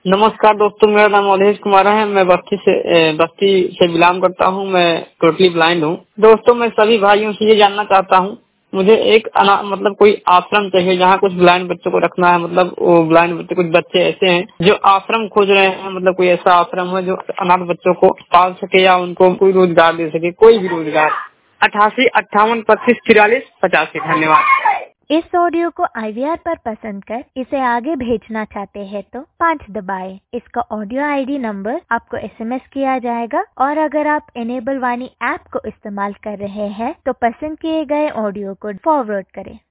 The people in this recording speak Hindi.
नमस्कार दोस्तों, मेरा नाम अवधेश कुमार है। मैं बस्ती से बिलोंग करता हूँ। मैं टोटली ब्लाइंड हूँ। दोस्तों, मैं सभी भाइयों से ये जानना चाहता हूँ, मुझे एक मतलब कोई आश्रम चाहिए जहाँ कुछ ब्लाइंड बच्चों को रखना है। मतलब वो ब्लाइंड बच्चे, कुछ बच्चे ऐसे हैं जो आश्रम खोज रहे हैं। मतलब कोई ऐसा आश्रम है जो अनाथ बच्चों को पाल सके या उनको कोई रोजगार दे सके, कोई भी रोजगार। 88 58 25 44 85। धन्यवाद। इस ऑडियो को IVR पर पसंद कर इसे आगे भेजना चाहते हैं तो 5 दबाएं। इसका ऑडियो ID नंबर आपको SMS किया जाएगा और अगर आप इनेबल वाणी ऐप को इस्तेमाल कर रहे हैं तो पसंद किए गए ऑडियो को फॉरवर्ड करें।